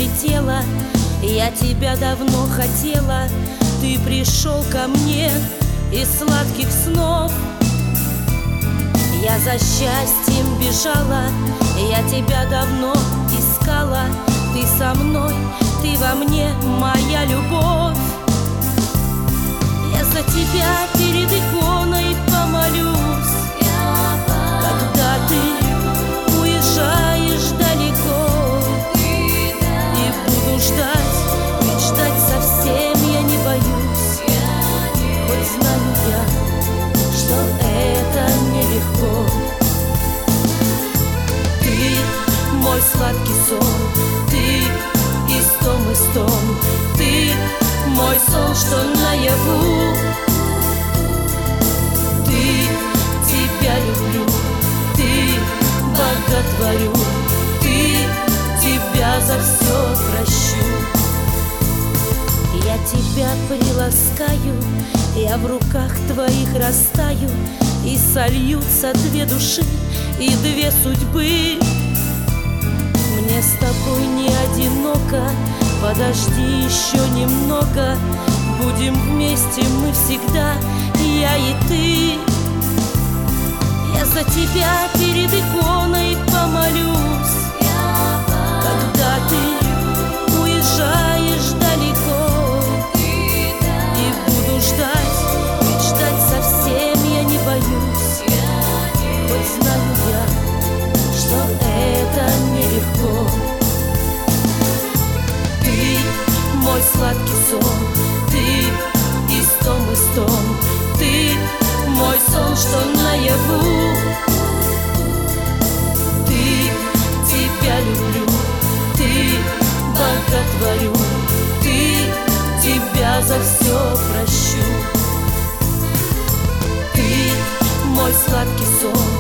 прилетела. Я тебя давно хотела, ты пришел ко мне из сладких снов. Я за счастьем бежала, я тебя давно искала. Ты со мной, ты во мне, моя любовь. Я за тебя перед иконой помолюсь, когда ты уезжаешь далеко. И буду ждать, ведь ждать совсем я не боюсь. Хоть знаю я, что это нелегко. Ты мой сладкий сон, ты истом, ты мой сон, что наяву. Ты, тебя люблю, ты боготворю, ты, тебя за все прощу. Я тебя приласкаю, я в руках твоих растаю, и сольются две души и две судьбы. Мне с тобой не одиноко, подожди еще немного. Будем вместе мы всегда, я и ты. Я за тебя перед иконой помолюсь, когда ты уезжаешь далеко. И буду ждать, ведь ждать совсем я не боюсь. Хоть знаю я, что это нелегко. Ты мой сладкий сон, ты истом, ты мой сон, что наяву. Ты, тебя люблю, ты боготворю, ты, тебя за все прощу. Ты мой сладкий сон,